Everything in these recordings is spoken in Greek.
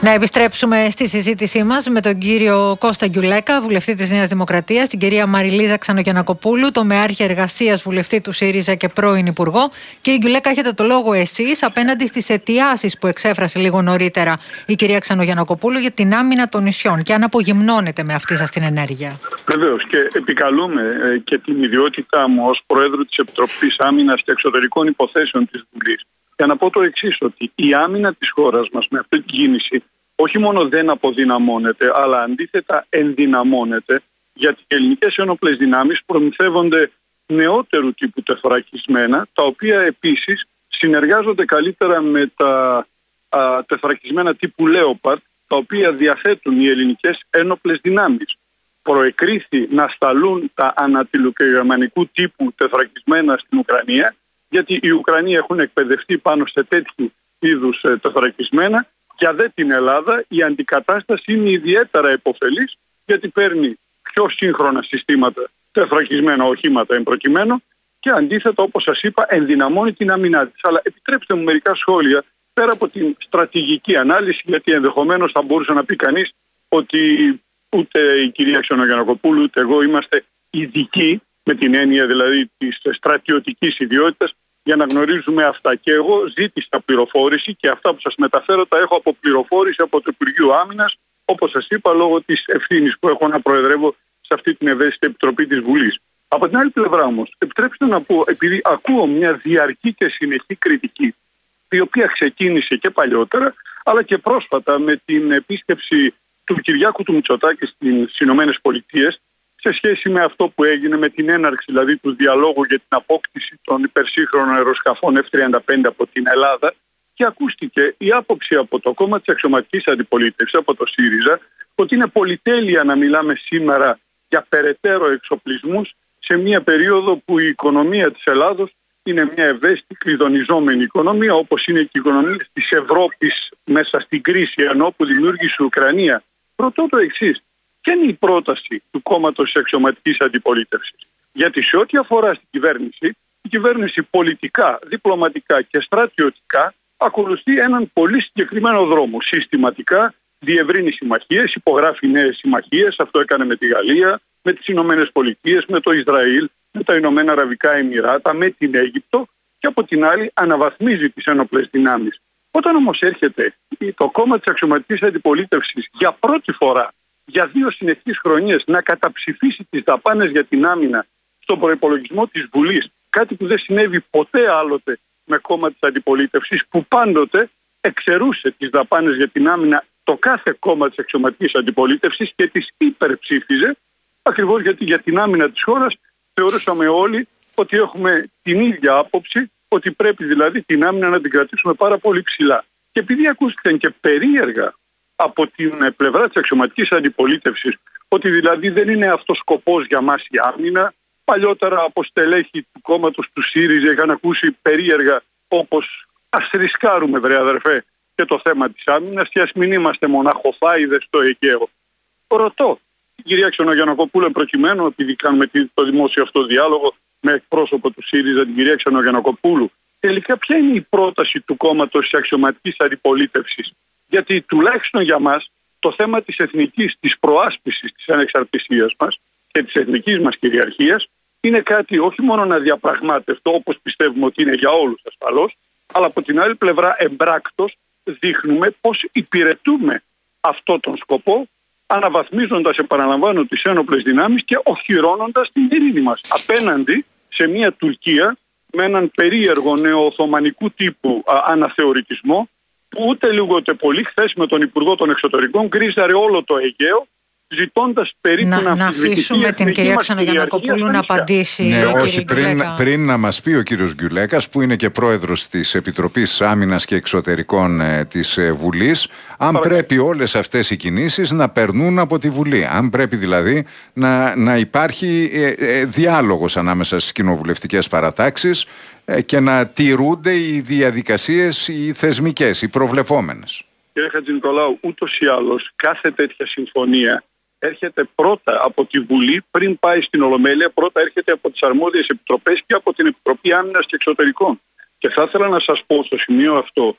Να επιστρέψουμε στη συζήτησή μας με τον κύριο Κώστα Γκιουλέκα, βουλευτή της Νέας Δημοκρατίας, την κυρία Μαριλίζα Ξανογιαννακοπούλου, τομεάρχη εργασίας βουλευτή του ΣΥΡΙΖΑ και πρώην Υπουργό. Κύριε Γκιουλέκα, έχετε το λόγο εσείς απέναντι στις αιτιάσεις που εξέφρασε λίγο νωρίτερα η κυρία Ξανογιαννακοπούλου για την άμυνα των νησιών και αν απογυμνώνεται με αυτή σας την ενέργεια. Βεβαίως, και επικαλούμε και την ιδιότητά μου ως Προέδρου της Επιτροπής Άμυνας και Εξωτερικών Υποθέσεων της Βουλής για να πω το εξής, ότι η άμυνα της χώρας μας με αυτή την κίνηση όχι μόνο δεν αποδυναμώνεται, αλλά αντίθετα ενδυναμώνεται, γιατί οι ελληνικές ένοπλες δυνάμεις προμηθεύονται νεότερου τύπου τεθωρακισμένα, τα οποία επίσης συνεργάζονται καλύτερα με τα τεθωρακισμένα τύπου Leopard, τα οποία διαθέτουν οι ελληνικές ένοπλες δυνάμεις. Προεκρίθη να σταλούν τα ανατιλοκογερμανικού τύπου τεθωρακισμένα στην Ουκρανία, γιατί οι Ουκρανοί έχουν εκπαιδευτεί πάνω σε τέτοιου είδους τεθωρακισμένα. Για δε την Ελλάδα η αντικατάσταση είναι ιδιαίτερα επωφελής, γιατί παίρνει πιο σύγχρονα συστήματα, τεθωρακισμένα οχήματα εμπροκειμένου, και αντίθετα, όπως σας είπα, ενδυναμώνει την άμυνά της. Αλλά επιτρέψτε μου μερικά σχόλια πέρα από την στρατηγική ανάλυση, γιατί ενδεχομένως θα μπορούσε να πει κανείς ότι ούτε η κυρία Ξανογιαννακοπούλου ούτε εγώ είμαστε ειδικοί, με την έννοια δηλαδή της στρατιωτικής ιδιότητας, για να γνωρίζουμε αυτά. Και εγώ ζήτησα πληροφόρηση και αυτά που σας μεταφέρω τα έχω από πληροφόρηση από το Υπουργείο Άμυνας, όπως σας είπα, λόγω της ευθύνης που έχω να προεδρεύω σε αυτή την ευαίσθητη επιτροπή της Βουλής. Από την άλλη πλευρά όμως, επιτρέψτε να πω, επειδή ακούω μια διαρκή και συνεχή κριτική, η οποία ξεκίνησε και παλιότερα, αλλά και πρόσφατα με την επίσκεψη του Κυριάκου του Μητσοτάκη στις ΗΠΑ, σε σχέση με αυτό που έγινε με την έναρξη δηλαδή του διαλόγου για την απόκτηση των υπερσύγχρονων αεροσκαφών F-35 από την Ελλάδα, και ακούστηκε η άποψη από το κόμμα της αξιωματικής αντιπολίτευσης, από το ΣΥΡΙΖΑ, ότι είναι πολυτέλεια να μιλάμε σήμερα για περαιτέρω εξοπλισμούς σε μια περίοδο που η οικονομία της Ελλάδος είναι μια ευαίσθητη κλειδονιζόμενη οικονομία, όπως είναι και η οικονομία της Ευρώπης μέσα στην κρίση ενώ που δημιούργησε η Ουκρανία. Ρωτώ το εξής. Ποια είναι η πρόταση του κόμματος της αξιωματικής αντιπολίτευσης? Γιατί σε ό,τι αφορά στην κυβέρνηση, η κυβέρνηση πολιτικά, διπλωματικά και στρατιωτικά ακολουθεί έναν πολύ συγκεκριμένο δρόμο. Συστηματικά διευρύνει συμμαχίες, υπογράφει νέες συμμαχίες. Αυτό έκανε με τη Γαλλία, με τις Ηνωμένες Πολιτείες, με το Ισραήλ, με τα Ηνωμένα Αραβικά Εμιράτα, με την Αίγυπτο, και από την άλλη αναβαθμίζει τις ένοπλες δυνάμεις. Όταν όμως έρχεται το κόμμα της αξιωματικής αντιπολίτευσης για πρώτη φορά, για 2 συνεχείς χρονιές, να καταψηφίσει τις δαπάνες για την άμυνα στον προϋπολογισμό της Βουλής, κάτι που δεν συνέβη ποτέ άλλοτε με κόμμα της αντιπολίτευσης, που πάντοτε εξαιρούσε τις δαπάνες για την άμυνα το κάθε κόμμα της αξιωματικής αντιπολίτευσης και τις υπερψήφιζε, ακριβώς γιατί για την άμυνα της χώρας θεωρούσαμε όλοι ότι έχουμε την ίδια άποψη, ότι πρέπει δηλαδή την άμυνα να την κρατήσουμε πάρα πολύ ψηλά. Και επειδή ακούστηκαν και περίεργα από την πλευρά της αξιωματικής αντιπολίτευσης, ότι δηλαδή δεν είναι αυτός σκοπός για μας η άμυνα. Παλιότερα από στελέχη του κόμματος του ΣΥΡΙΖΑ είχαν ακούσει περίεργα, όπως ας ρισκάρουμε βρε αδερφέ και το θέμα της άμυνας και ας μην είμαστε μοναχοφάιδες στο Αιγαίο. Ρωτώ την κυρία Ξανογιαννακοπούλου προκειμένου, επειδή κάνουμε το δημόσιο αυτό διάλογο με εκπρόσωπο του ΣΥΡΙΖΑ, την κυρία Ξανογιαννακοπούλου, τελικά ποια είναι η πρόταση του κόμματος της αξιωματικής αντιπολίτευσης? Γιατί τουλάχιστον για μας το θέμα της εθνικής, της προάσπισης της ανεξαρτησίας μας και της εθνικής μας κυριαρχίας είναι κάτι όχι μόνο να διαπραγμάτευτο, όπως πιστεύουμε ότι είναι για όλους ασφαλώς, αλλά από την άλλη πλευρά εμπράκτος δείχνουμε πώς υπηρετούμε αυτό τον σκοπό, αναβαθμίζοντας, επαναλαμβάνω, τις ένοπλες δυνάμεις και οχυρώνοντας την ειρήνη μας απέναντι σε μια Τουρκία με έναν περίεργο νεοοθωμανικού τύπου αναθεωρητισμό, που ούτε λίγο ούτε πολύ χθες με τον Υπουργό των Εξωτερικών γκρίζαρε όλο το Αιγαίο, ζητώντας περίπου να αφήσουμε την κυρία Ξανογιαννακοπούλου να απαντήσει. Ναι, όχι, πριν να μας πει ο κύριος Γκιουλέκας, που είναι και πρόεδρος της Επιτροπής Άμυνας και Εξωτερικών της Βουλής, αν πρέπει όλες αυτές οι κινήσεις να περνούν από τη Βουλή. Αν πρέπει δηλαδή να υπάρχει διάλογος ανάμεσα στις κοινοβουλευτικές παρατάξεις και να τηρούνται οι διαδικασίες, οι θεσμικές, οι προβλεπόμενες. Κύριε Χατζηνικολάου, ούτως ή άλλως κάθε τέτοια συμφωνία έρχεται πρώτα από τη Βουλή πριν πάει στην Ολομέλεια, πρώτα έρχεται από τις αρμόδιες επιτροπές και από την Επιτροπή Άμυνας και Εξωτερικών. Και θα ήθελα να σας πω στο σημείο αυτό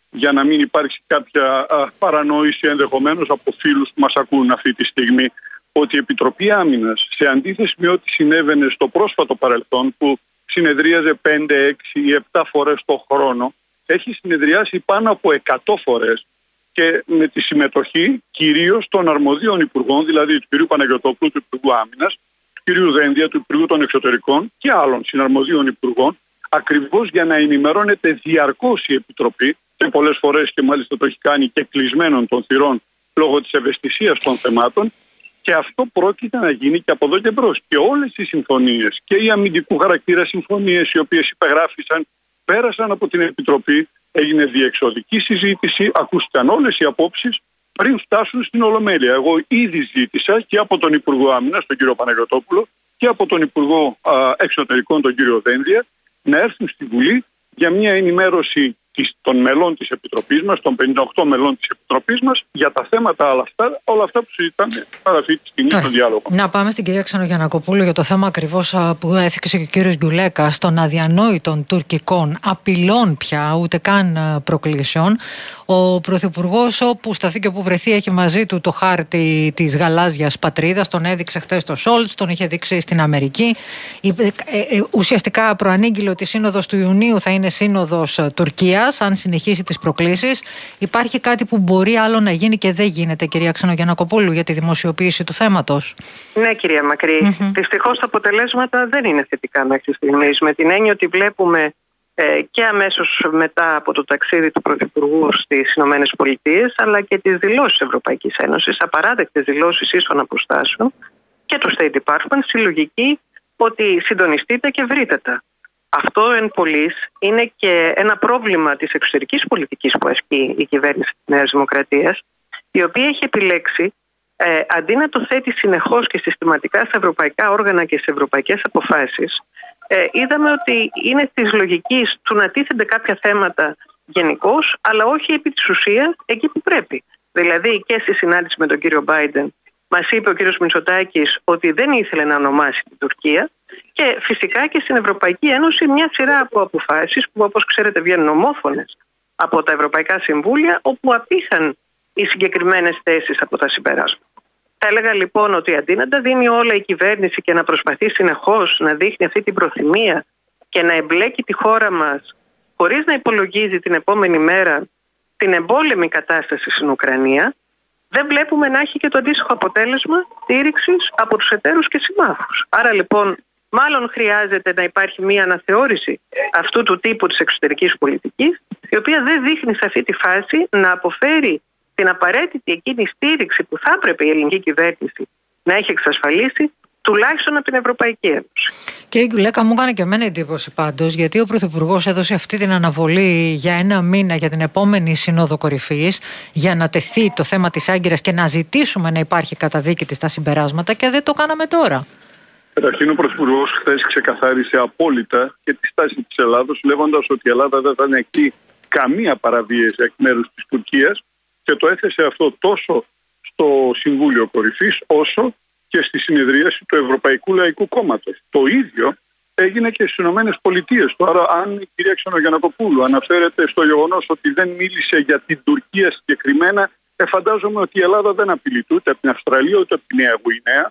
για να μην υπάρξει κάποια παρανόηση ενδεχομένως από φίλους που μας ακούν αυτή τη στιγμή, ότι η Επιτροπή Άμυνας, σε αντίθεση με ό,τι συνέβαινε στο πρόσφατο παρελθόν, που συνεδρίαζε 5, 6 ή 7 φορές το χρόνο, έχει συνεδριάσει πάνω από 100 φορές και με τη συμμετοχή κυρίως των αρμοδίων υπουργών, δηλαδή του κ. Παναγιωτόπουλου, του Υπουργού Άμυνας, του κ. Δένδια, του Υπουργού των Εξωτερικών και άλλων συναρμοδίων υπουργών, ακριβώς για να ενημερώνεται διαρκώς η Επιτροπή, και πολλές φορές και μάλιστα το έχει κάνει και κλεισμένων των θυρών λόγω της ευαισθησίας των θεμάτων, και αυτό πρόκειται να γίνει και από εδώ και μπρος. Και όλες οι συμφωνίες και οι αμυντικού χαρακτήρα συμφωνίες οι οποίες υπεγράφησαν, πέρασαν από την Επιτροπή, έγινε διεξοδική συζήτηση, ακούστηκαν όλες οι απόψεις πριν φτάσουν στην Ολομέλεια. Εγώ ήδη ζήτησα και από τον Υπουργό Άμυνας, τον κύριο Παναγιωτόπουλο, και από τον Υπουργό Εξωτερικών, τον κύριο Δένδια, να έρθουν στη Βουλή για μια ενημέρωση των μελών της Επιτροπής μας, των 58 μελών της Επιτροπής μας, για τα θέματα όλα αυτά που συζητάμε αυτή τη στιγμή στο διάλογο. Να πάμε στην κυρία Ξανογιαννακοπούλου για το θέμα ακριβώς που έθιξε και ο κύριος Γκιουλέκας, των αδιανόητων τουρκικών απειλών πια, ούτε καν προκλήσεων. Ο Πρωθυπουργός, όπου σταθεί και όπου βρεθεί, έχει μαζί του το χάρτη της γαλάζιας πατρίδας. Τον έδειξε χθες στο Σόλτς, τον είχε δείξει στην Αμερική. Ουσιαστικά προανήγγειλε ότι η σύνοδος του Ιουνίου θα είναι σύνοδος Τουρκίας, αν συνεχίσει τις προκλήσεις. Υπάρχει κάτι που μπορεί άλλο να γίνει και δεν γίνεται, κυρία Ξανογιαννακοπούλου, για τη δημοσιοποίηση του θέματος? Ναι, κυρία Μακρύ. Δυστυχώς τα αποτελέσματα δεν είναι θετικά μέχρι στιγμής. Με την έννοια ότι βλέπουμε και αμέσως μετά από το ταξίδι του Πρωθυπουργού στις Ηνωμένες Πολιτείες, αλλά και τις δηλώσεις Ευρωπαϊκής Ένωσης, απαράδεκτες δηλώσεις ίσων αποστάσεων, και του State Department, στη λογική ότι συντονιστείτε και βρείτε τα. Αυτό εν πολλοίς είναι και ένα πρόβλημα της εξωτερικής πολιτικής που ασκεί η κυβέρνηση της Νέας Δημοκρατίας, η οποία έχει επιλέξει, αντί να το θέτει συνεχώς και συστηματικά στα ευρωπαϊκά όργανα και σε ευρωπαϊκές αποφάσεις, είδαμε ότι είναι της λογικής του να τίθενται κάποια θέματα γενικώς, αλλά όχι επί της ουσίας εκεί που πρέπει. Δηλαδή και στη συνάντηση με τον κύριο Biden μας είπε ο κύριος Μητσοτάκης ότι δεν ήθελε να ονομάσει την Τουρκία, και φυσικά και στην Ευρωπαϊκή Ένωση μια σειρά από αποφάσεις που, όπως ξέρετε, βγαίνουν ομόφωνες από τα Ευρωπαϊκά Συμβούλια, όπου απήχαν οι συγκεκριμένες θέσεις από τα συμπεράσματα. Θα έλεγα λοιπόν ότι αντί να τα δίνει όλα η κυβέρνηση και να προσπαθεί συνεχώς να δείχνει αυτή την προθυμία και να εμπλέκει τη χώρα μας χωρίς να υπολογίζει την επόμενη μέρα την εμπόλεμη κατάσταση στην Ουκρανία, δεν βλέπουμε να έχει και το αντίστοιχο αποτέλεσμα στήριξης από τους εταίρους και συμμάχους. Άρα λοιπόν, μάλλον χρειάζεται να υπάρχει μια αναθεώρηση αυτού του τύπου της εξωτερικής πολιτικής, η οποία δεν δείχνει σε αυτή τη φάση να αποφέρει την απαραίτητη εκείνη στήριξη που θα έπρεπε η ελληνική κυβέρνηση να έχει εξασφαλίσει, τουλάχιστον από την Ευρωπαϊκή Ένωση. Κύριε Γκιουλέκα, μου έκανε και εμένα εντύπωση πάντως, γιατί ο Πρωθυπουργός έδωσε αυτή την αναβολή για 1 μήνα για την επόμενη Σύνοδο Κορυφής, για να τεθεί το θέμα της Άγκυρας και να ζητήσουμε να υπάρχει καταδίκη της στα συμπεράσματα, και δεν το κάναμε τώρα. Καταρχήν, ο Πρωθυπουργός χθες ξεκαθάρισε απόλυτα και τη στάση της Ελλάδος, λέγοντας ότι η Ελλάδα δεν θα ανεχτεί καμία παραβίαση εκ μέρους της Τουρκίας, και το έθεσε αυτό τόσο στο Συμβούλιο Κορυφής όσο και στη συνεδρίαση του Ευρωπαϊκού Λαϊκού Κόμματος. Το ίδιο έγινε και στις Ηνωμένες Πολιτείες. Τώρα, αν η κυρία Ξανογιαννακοπούλου αναφέρεται στο γεγονός ότι δεν μίλησε για την Τουρκία συγκεκριμένα, φαντάζομαι ότι η Ελλάδα δεν απειλείται ούτε από την Αυστραλία ούτε από τη Νέα Γουινέα.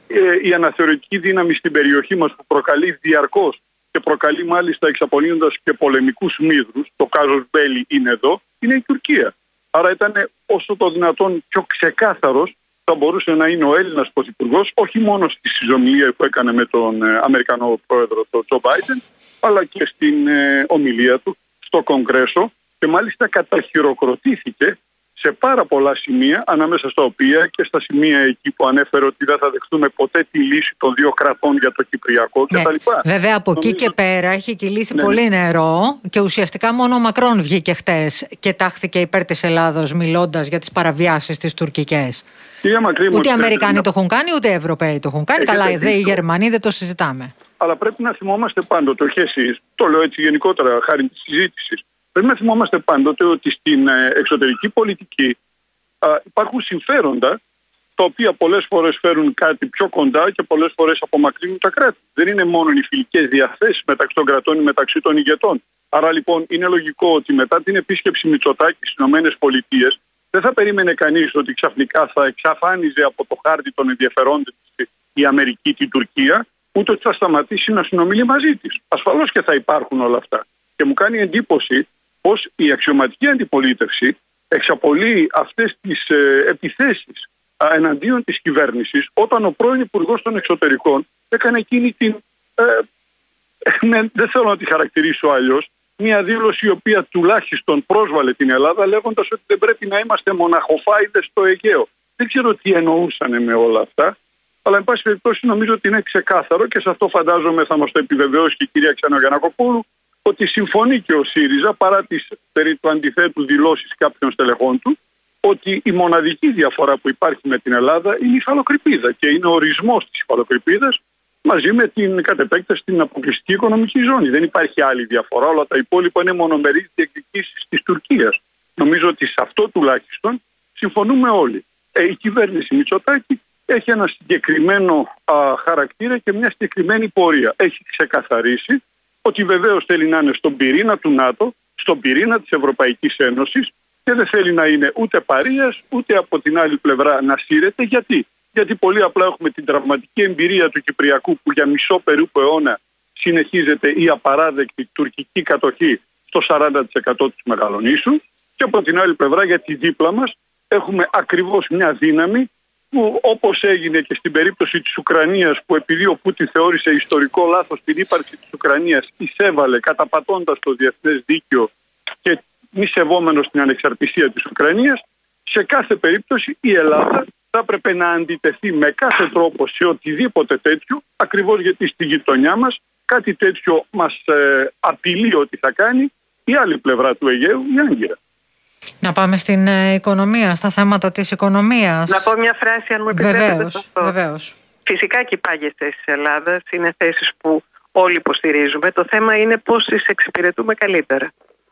Η αναθεωρητική δύναμη στην περιοχή μας που προκαλεί διαρκώς και προκαλεί μάλιστα εξαπολύοντας και πολεμικούς μύδρους, το κάζος μπέλι είναι εδώ, είναι η Τουρκία. Άρα ήταν όσο το δυνατόν πιο ξεκάθαρος θα μπορούσε να είναι ο Έλληνας Πρωθυπουργός, όχι μόνο στη συζομιλία που έκανε με τον Αμερικανό πρόεδρο, τον Τζο Μπάιντεν, αλλά και στην ομιλία του στο Κογκρέσο, και μάλιστα καταχειροκροτήθηκε σε πάρα πολλά σημεία, ανάμεσα στα οποία και στα σημεία εκεί που ανέφερε ότι δεν θα δεχτούμε ποτέ τη λύση των 2 κρατών για το Κυπριακό κτλ. Βέβαια, από εκεί και πέρα έχει κυλήσει πολύ νερό, και ουσιαστικά μόνο ο Μακρόν βγήκε χτες και τάχθηκε υπέρ της Ελλάδος, μιλώντας για τις παραβιάσεις τις τουρκικές. Ούτε οι Αμερικάνοι το έχουν κάνει, ούτε οι Ευρωπαίοι το έχουν κάνει. Καλά, οι Γερμανοί δεν το συζητάμε. Αλλά πρέπει να θυμόμαστε πάντοτε, όχι εσείς, το λέω έτσι γενικότερα χάρη της συζήτησης, πρέπει να θυμόμαστε πάντοτε ότι στην εξωτερική πολιτική υπάρχουν συμφέροντα τα οποία πολλές φορές φέρουν κάτι πιο κοντά και πολλές φορές απομακρύνουν τα κράτη. Δεν είναι μόνο οι φιλικές διαθέσεις μεταξύ των κρατών ή μεταξύ των ηγετών. Άρα λοιπόν είναι λογικό ότι μετά την επίσκεψη Μητσοτάκη στις ΗΠΑ δεν θα περίμενε κανείς ότι ξαφνικά θα εξαφάνιζε από το χάρτη των ενδιαφερόντων η Αμερική την Τουρκία, ούτε ότι θα σταματήσει να συνομιλεί μαζί της. Ασφαλώς και θα υπάρχουν όλα αυτά. Και μου κάνει εντύπωση πως η αξιωματική αντιπολίτευση εξαπολύει αυτές τις επιθέσεις εναντίον της κυβέρνησης, όταν ο πρώην Υπουργός των Εξωτερικών έκανε εκείνη την, δεν θέλω να τη χαρακτηρίσω αλλιώς, μια δήλωση η οποία τουλάχιστον πρόσβαλε την Ελλάδα, λέγοντας ότι δεν πρέπει να είμαστε μοναχοφάιδες στο Αιγαίο. Δεν ξέρω τι εννοούσαν με όλα αυτά, αλλά εν πάση περιπτώσει νομίζω ότι είναι ξεκάθαρο και σε αυτό φαντάζομαι θα μας το επιβεβαιώσει και η κυρία Ξανογιαννακοπούλου, ότι συμφωνεί και ο ΣΥΡΙΖΑ, παρά τις περί του αντιθέτου δηλώσεις κάποιων στελεχών του, ότι η μοναδική διαφορά που υπάρχει με την Ελλάδα είναι η υφαλοκρηπίδα και είναι ο ορισμός της υφαλοκρηπίδας μαζί με την κατ' επέκταση την αποκλειστική οικονομική ζώνη. Δεν υπάρχει άλλη διαφορά, όλα τα υπόλοιπα είναι μονομερείς διεκδικήσεις της Τουρκίας. Νομίζω ότι σε αυτό τουλάχιστον συμφωνούμε όλοι. Η κυβέρνηση Μητσοτάκη έχει ένα συγκεκριμένο χαρακτήρα και μια συγκεκριμένη πορεία. Έχει ξεκαθαρίσει ότι βεβαίως θέλει να είναι στον πυρήνα του ΝΑΤΟ, στον πυρήνα της Ευρωπαϊκής Ένωσης και δεν θέλει να είναι ούτε παρείας, ούτε από την άλλη πλευρά να σύρεται. Γιατί πολύ απλά έχουμε την τραυματική εμπειρία του Κυπριακού που για μισό περίπου αιώνα συνεχίζεται η απαράδεκτη τουρκική κατοχή στο 40% της Μεγαλονήσου και από την άλλη πλευρά γιατί δίπλα μας έχουμε ακριβώς μια δύναμη που όπως έγινε και στην περίπτωση της Ουκρανίας που επειδή ο Πούτιν θεώρησε ιστορικό λάθος την ύπαρξη της Ουκρανίας εισέβαλε καταπατώντας το διεθνές δίκαιο και μη σεβόμενος την ανεξαρτησία της Ουκρανίας, σε κάθε περίπτωση η Ελλάδα θα έπρεπε να αντιτεθεί με κάθε τρόπο σε οτιδήποτε τέτοιο, ακριβώς γιατί στη γειτονιά μας κάτι τέτοιο μας απειλεί ότι θα κάνει η άλλη πλευρά του Αιγαίου, η Άγκυρα. Να πάμε στην οικονομία, στα θέματα της οικονομίας. Να πω μια φράση αν μου επιτρέπετε. Βεβαίως. Φυσικά και οι πάγιες θέσεις της Ελλάδας είναι θέσεις που όλοι υποστηρίζουμε. Το θέμα είναι πώς τις εξυπηρετούμε καλύτερα.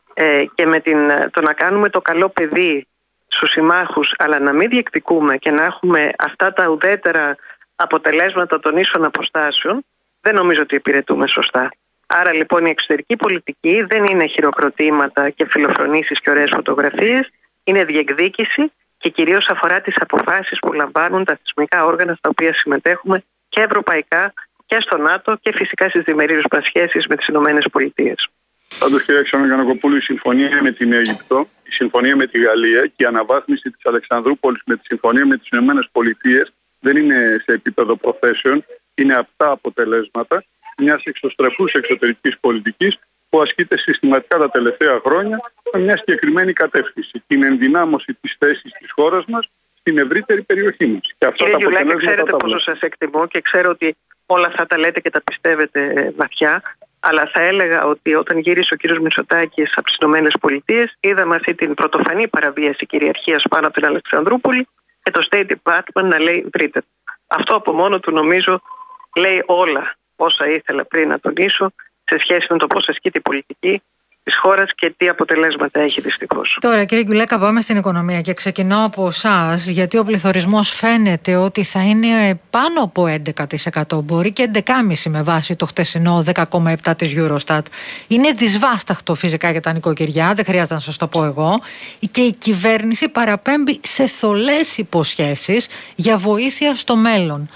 Και με το να κάνουμε το καλό παιδί στους συμμάχους, αλλά να μην διεκδικούμε και να έχουμε αυτά τα ουδέτερα αποτελέσματα των ίσων αποστάσεων, δεν νομίζω ότι υπηρετούμε σωστά. Άρα λοιπόν η εξωτερική πολιτική δεν είναι χειροκροτήματα και φιλοφρονήσεις και ωραίες φωτογραφίες, είναι διεκδίκηση και κυρίως αφορά τις αποφάσεις που λαμβάνουν τα θεσμικά όργανα στα οποία συμμετέχουμε και ευρωπαϊκά και στο ΝΑΤΟ και φυσικά στις διμερείς μας σχέσεις με τις ΗΠΑ. Πάντως, κυρία Ξανογιαννακοπούλου, η συμφωνία με την Αίγυπτο, η συμφωνία με τη Γαλλία και η αναβάθμιση της Αλεξανδρούπολης με τη συμφωνία με τις ΗΠΑ δεν είναι σε επίπεδο προθέσεων, είναι απτά αποτελέσματα μιας εξωστρεφούς εξωτερικής πολιτικής που ασκείται συστηματικά τα τελευταία χρόνια με μια συγκεκριμένη κατεύθυνση, την ενδυνάμωση της θέσης της χώρας μας στην ευρύτερη περιοχή μας. Κύριε Γιουλάκη, ξέρετε πόσο σας εκτιμώ και ξέρω ότι όλα αυτά τα λέτε και τα πιστεύετε βαθιά. Αλλά θα έλεγα ότι όταν γύρισε ο κύριος Μητσοτάκης από τις ΗΠΑ, είδαμε αυτή την πρωτοφανή παραβίαση κυριαρχίας πάνω από την Αλεξανδρούπολη και το State Department να λέει βρείτε. Αυτό από μόνο του νομίζω λέει όλα όσα ήθελα πριν να τονίσω σε σχέση με το πώς ασκείται η πολιτική της χώρας και τι αποτελέσματα έχει δυστυχώς. Τώρα, κύριε Γκιουλέκα, πάμε στην οικονομία και ξεκινώ από εσάς, γιατί ο πληθωρισμός φαίνεται ότι θα είναι πάνω από 11%, μπορεί και 11,5% με βάση το χτεσινό 10,7% της Eurostat. Είναι δυσβάσταχτο φυσικά για τα νοικοκυριά, δεν χρειάζεται να σας το πω εγώ, και η κυβέρνηση παραπέμπει σε θολές υποσχέσεις για βοήθεια στο μέλλον.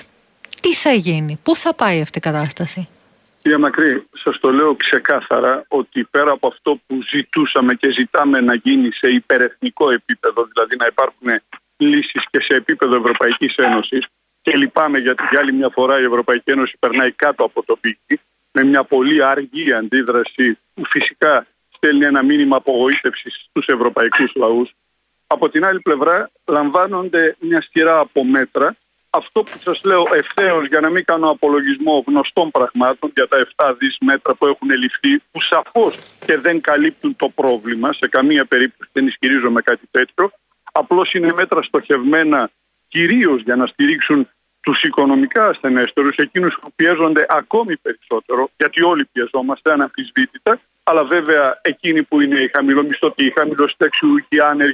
Τι θα γίνει, πού θα πάει αυτή η κατάσταση? Κύριε Μακρύ, σας το λέω ξεκάθαρα ότι πέρα από αυτό που ζητούσαμε και ζητάμε να γίνει σε υπερεθνικό επίπεδο, δηλαδή να υπάρχουν λύσεις και σε επίπεδο Ευρωπαϊκής Ένωσης, και λυπάμαι γιατί για άλλη μια φορά η Ευρωπαϊκή Ένωση περνάει κάτω από το πίκτη με μια πολύ αργή αντίδραση που φυσικά στέλνει ένα μήνυμα απογοήτευσης στους ευρωπαϊκούς λαούς. Από την άλλη πλευρά λαμβάνονται μια σειρά από μέτρα. Αυτό που σας λέω ευθέως, για να μην κάνω απολογισμό γνωστών πραγμάτων για τα 7 δις μέτρα που έχουν ληφθεί, που σαφώς και δεν καλύπτουν το πρόβλημα, σε καμία περίπτωση δεν ισχυρίζομαι κάτι τέτοιο, απλώς είναι μέτρα στοχευμένα κυρίως για να στηρίξουν τους οικονομικά ασθενέστερους, εκείνους που πιέζονται ακόμη περισσότερο, γιατί όλοι πιεζόμαστε αναμφισβήτητα, αλλά βέβαια εκείνοι που είναι οι χαμηλομισθωτοί, οι χαμηλοσυνταξιούχοι, οι άνεργοι,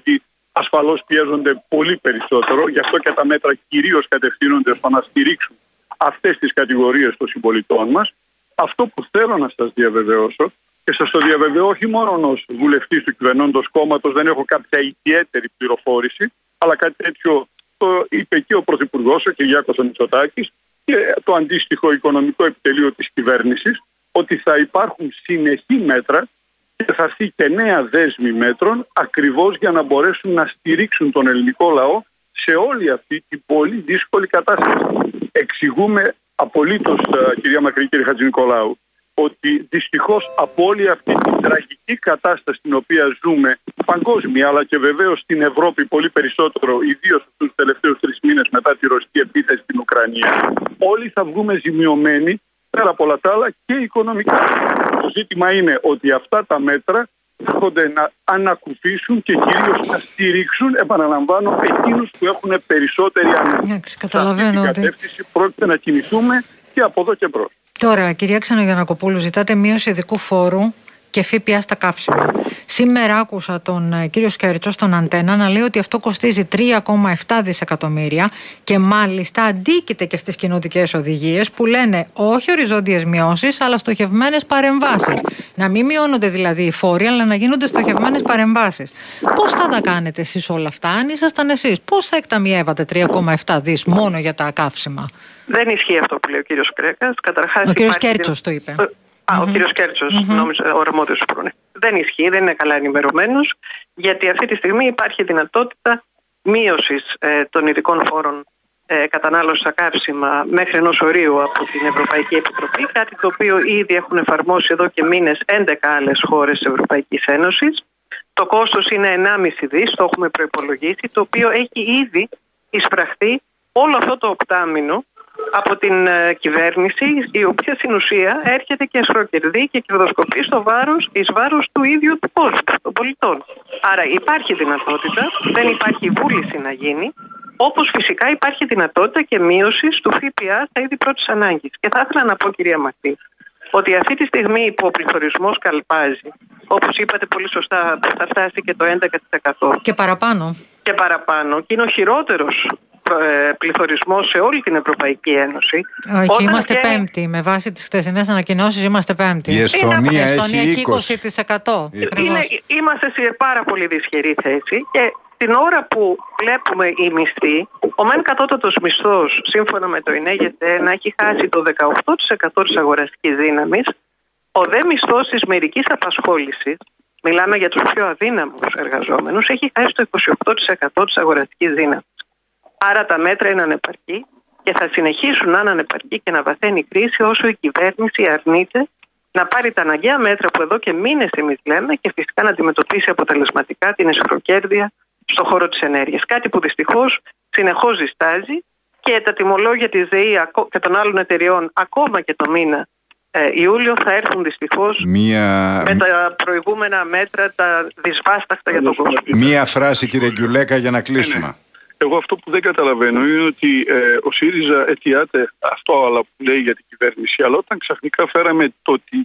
ασφαλώς πιέζονται πολύ περισσότερο. Γι' αυτό και τα μέτρα κυρίως κατευθύνονται στο να στηρίξουν αυτές τις κατηγορίες των συμπολιτών μας. Αυτό που θέλω να σας διαβεβαιώσω, και σας το διαβεβαιώ όχι μόνο ως βουλευτής του κυβερνώντος κόμματος, δεν έχω κάποια ιδιαίτερη πληροφόρηση, αλλά κάτι τέτοιο το είπε και ο Πρωθυπουργός, ο Κυριάκος Μητσοτάκης, και το αντίστοιχο οικονομικό επιτελείο της κυβέρνησης, ότι θα υπάρχουν συνεχή μέτρα και θα έρθει και νέα δέσμη μέτρων, ακριβώς για να μπορέσουν να στηρίξουν τον ελληνικό λαό σε όλη αυτή την πολύ δύσκολη κατάσταση. Εξηγούμε απολύτως, κυρία Μακρύ, κύριε Χατζηνικολάου, ότι δυστυχώς από όλη αυτή την τραγική κατάσταση στην οποία ζούμε παγκόσμια, αλλά και βεβαίως στην Ευρώπη πολύ περισσότερο, ιδίως τους τελευταίους 3 μήνες μετά τη ρωσική επίθεση στην Ουκρανία, όλοι θα βγούμε ζημιωμένοι, πέρα από όλα τα άλλα, και οικονομικά. Το ζήτημα είναι ότι αυτά τα μέτρα έρχονται να ανακουφίσουν και κυρίως να στηρίξουν, επαναλαμβάνω, εκείνους που έχουν περισσότερη ανάγκη. Καταλαβαίνω σε αυτή την κατεύθυνση πρόκειται να κινηθούμε και από εδώ και μπρος. Τώρα, κυρία Ξενογιαννακοπούλου, ζητάτε μείωση ειδικού φόρου και ΦΠΑ στα καύσιμα. Σήμερα άκουσα τον κύριο Σκέρτσο στον Αντένα να λέει ότι αυτό κοστίζει 3,7 δισεκατομμύρια και μάλιστα αντίκειται και στις κοινοτικές οδηγίες που λένε όχι οριζόντιες μειώσεις αλλά στοχευμένες παρεμβάσεις. Να μην μειώνονται δηλαδή οι φόροι, αλλά να γίνονται στοχευμένες παρεμβάσεις. Πώς θα τα κάνετε εσείς όλα αυτά, αν ήσασταν εσείς? Πώς θα εκταμιεύατε 3,7 δις μόνο για τα καύσιμα? Δεν ισχύει αυτό που λέει ο κύριος Κρέκας. Καταρχάς, ο κύριος Κέρτσος το είπε. Ο κύριος Κέρτσος, νόμιζα, ο αρμόδιος υπουργός. Δεν ισχύει, δεν είναι καλά ενημερωμένος, γιατί αυτή τη στιγμή υπάρχει δυνατότητα μείωσης των ειδικών φόρων κατανάλωσης στα καύσιμα μέχρι ενός ορίου από την Ευρωπαϊκή Επιτροπή, κάτι το οποίο ήδη έχουν εφαρμόσει εδώ και μήνες 11 άλλες χώρες της Ευρωπαϊκής Ένωσης. Το κόστος είναι 1,5 δις, το έχουμε προϋπολογίσει, το οποίο έχει ήδη εισπραχθεί όλο αυτό το οκτάμινο από την κυβέρνηση, η οποία στην ουσία έρχεται και ασχροκερδεί και κερδοσκοπεί εις βάρος του ίδιου του κόσμου, των πολιτών. Άρα υπάρχει δυνατότητα, δεν υπάρχει βούληση να γίνει, όπως φυσικά υπάρχει δυνατότητα και μείωση του ΦΠΑ στα είδη πρώτης ανάγκης. Και θα ήθελα να πω, κυρία Μακτή, ότι αυτή τη στιγμή που ο πληθωρισμός καλπάζει, όπως είπατε πολύ σωστά, θα φτάσει και το 11%. Και παραπάνω. Και παραπάνω, και είναι ο χειρότερος πληθωρισμός σε όλη την Ευρωπαϊκή Ένωση. Όχι, είμαστε πέμπτη. Με βάση τις χθεσινές ανακοινώσεις είμαστε πέμπτη. Η Εστονία έχει 20%. Είμαστε σε πάρα πολύ δυσχερή θέση και την ώρα που βλέπουμε οι μισθοί, ο μεν κατώτατος μισθός, σύμφωνα με το ΙΝΕΓΕΤΕ, να έχει χάσει το 18% της αγοραστικής δύναμης, ο δε μισθός της μερικής απασχόλησης, μιλάμε για τους πιο αδύναμους εργαζόμενους, έχει χάσει το 28% της αγοραστικής δύναμης. Άρα τα μέτρα είναι ανεπαρκή και θα συνεχίσουν να είναι ανεπαρκή και να βαθαίνει η κρίση όσο η κυβέρνηση αρνείται να πάρει τα αναγκαία μέτρα που εδώ και μήνες εμείς λέμε και φυσικά να αντιμετωπίσει αποτελεσματικά την εσχροκέρδεια στον χώρο της ενέργειας. Κάτι που δυστυχώς συνεχώς ζεστάζει και τα τιμολόγια της ΔΕΗ και των άλλων εταιριών ακόμα και το μήνα Ιούλιο θα έρθουν δυστυχώς με τα προηγούμενα μέτρα, τα δυσβάσταχτα για τον κόσμο. Μία φράση, κύριε Γκιουλέκα, για να κλείσουμε. Εγώ αυτό που δεν καταλαβαίνω είναι ότι ο ΣΥΡΙΖΑ αιτιάται αυτό αλλά που λέει για την κυβέρνηση, αλλά όταν ξαφνικά φέραμε το ότι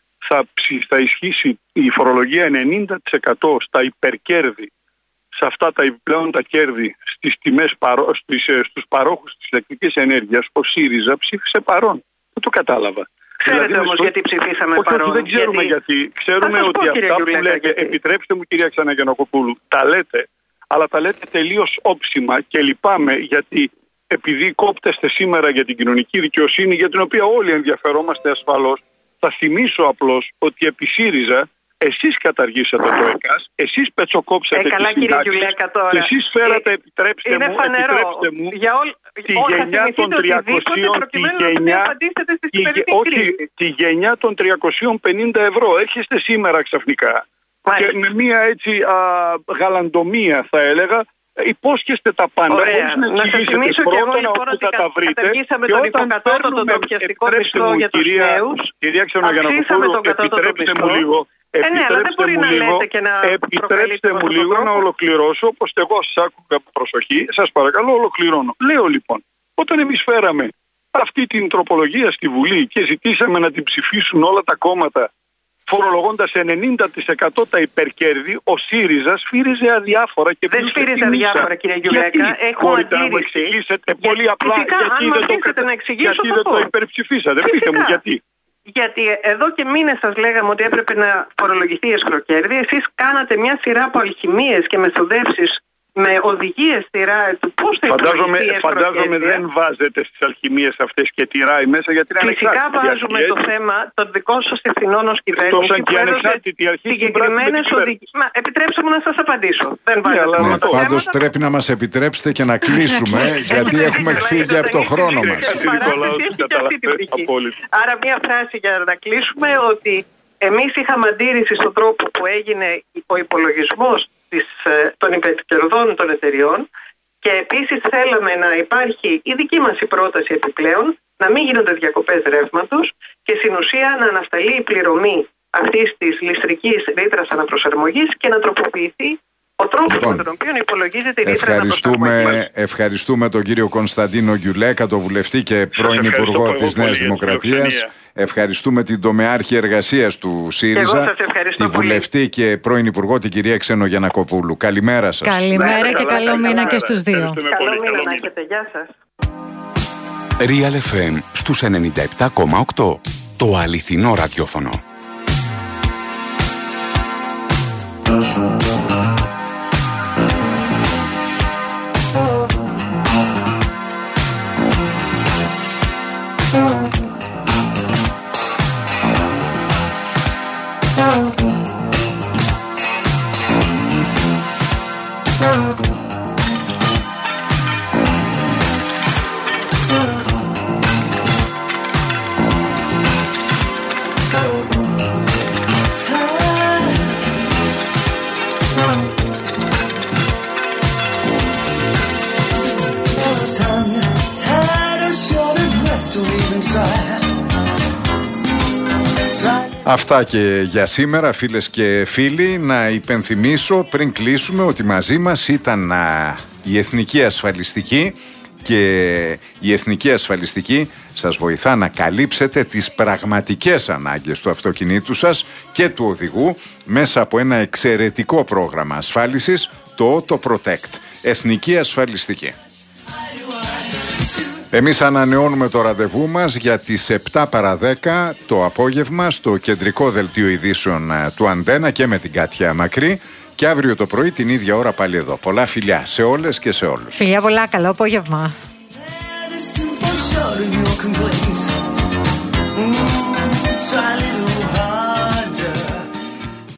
θα ισχύσει η φορολογία 90% στα υπερκέρδη, σε αυτά τα επιπλέον τα κέρδη στις τιμές στους παρόχους της ηλεκτρικής ενέργειας, ο ΣΥΡΙΖΑ ψήφισε παρόν. Δεν το κατάλαβα. Ξέρετε όμως γιατί ψηφίσαμε παρόν? Όχι, δεν ξέρουμε γιατί. Ξέρουμε ότι αυτά που λέτε, επιτρέψτε μου κυρία Ξενογιαννακοπούλου, τα λέτε, αλλά τα λέτε τελείως όψιμα και λυπάμαι γιατί επειδή κόπτεστε σήμερα για την κοινωνική δικαιοσύνη, για την οποία όλοι ενδιαφερόμαστε ασφαλώς, θα θυμίσω απλώς ότι επί ΣΥΡΙΖΑ εσείς καταργήσατε το ΕΚΑΣ, εσείς πετσοκόψατε τις συντάξεις και εσείς φέρατε, επιτρέψτε μου, τη γενιά των 300, τη γενιά των 350 ευρώ. Έρχεστε σήμερα ξαφνικά και με μια έτσι γαλαντομία θα έλεγα, υπόσχεστε τα πάντα. Ωραία. Να σας θυμίσω και εγώ λοιπόν ότι καταργήσαμε τον υποκατώτατο το πιαστικό μισθό για τους νέους. Κυρία Ξενογιαννακοπούλου, επιτρέψτε μου λίγο. Επιτρέψτε μου λίγο να ολοκληρώσω, όπως εγώ σας άκουγα με προσοχή. Σας παρακαλώ, ολοκληρώνω. Λέω λοιπόν, όταν εμείς φέραμε αυτή την τροπολογία στη Βουλή και ζητήσαμε να την ψηφίσουν όλα τα κόμματα, φορολογώντας 90% τα υπερκέρδη, ο ΣΥΡΙΖΑ σφύριζε αδιάφορα και δεν σφύριζε αδιάφορα, κύριε Γκιουλέκα. Έχω αντίρρηση. Πολύ απλά γιατί δεν το υπερψηφίσατε. Πείτε μου γιατί. Γιατί εδώ και μήνες σας λέγαμε ότι έπρεπε να φορολογηθεί η εσχροκέρδη. Εσείς κάνατε μια σειρά από αλχημίες και μεθοδεύσεις με οδηγίες στη ΡΑΕ του πώς θα υπολογιστεί η εσχροκέρδη. Φαντάζομαι δεν βάζετε στις αλχημίες αυτές και τη ΡΑΕ μέσα, γιατί είναι φυσικά βάζουμε το θέμα των δικών σας ευθυνών ως κυβέρνηση. Και ανεξάρτητη αρχή συγκεκριμένες οδηγίες. Επιτρέψτε μου να σας απαντήσω. Δεν βάζετε το πάντως πρέπει να μας επιτρέψετε και να κλείσουμε, γιατί έχουμε φύγει από το χρόνο μας. Άρα μια φράση για να κλείσουμε, ότι εμείς είχαμε αντίρρηση στον τρόπο που έγινε ο υπολογισμός των υπερκερδών των εταιριών και επίσης θέλαμε να υπάρχει η δική μας η πρόταση επιπλέον, να μην γίνονται διακοπές ρεύματος και στην ουσία να ανασταλεί η πληρωμή αυτής της ληστρικής ρήτρας αναπροσαρμογής και να τροποποιηθεί ο τρόπος με τον οποίο υπολογίζεται η ρήτρα αναπροσαρμογής. Ευχαριστούμε τον κύριο Κωνσταντίνο Γκιουλέκα, τον βουλευτή και πρώην Υπουργό της Νέας Δημοκρατίας. Ευχαριστούμε την τομεάρχη εργασίας του ΣΥΡΙΖΑ, τη βουλευτή και πρώην Υπουργό, την κυρία Ξενογιαννακοπούλου. Καλημέρα σας. Καλημέρα και καλό μήνα και στους δύο. Καλό μήνα να έχετε. Γεια σας. Real FM στους 97,8. Το αληθινό ραδιόφωνο. Αυτά και για σήμερα, φίλες και φίλοι. Να υπενθυμίσω πριν κλείσουμε ότι μαζί μας ήταν η Εθνική Ασφαλιστική, και η Εθνική Ασφαλιστική σας βοηθά να καλύψετε τις πραγματικές ανάγκες του αυτοκινήτου σας και του οδηγού μέσα από ένα εξαιρετικό πρόγραμμα ασφάλισης, το Auto Protect. Εθνική Ασφαλιστική. Εμείς ανανεώνουμε το ραντεβού μας για τις 7 παρά 10 το απόγευμα στο κεντρικό δελτίο ειδήσεων του Αντένα και με την Κάτια Μακρύ, και αύριο το πρωί την ίδια ώρα πάλι εδώ. Πολλά φιλιά σε όλες και σε όλους. Φιλιά πολλά, καλό απόγευμα.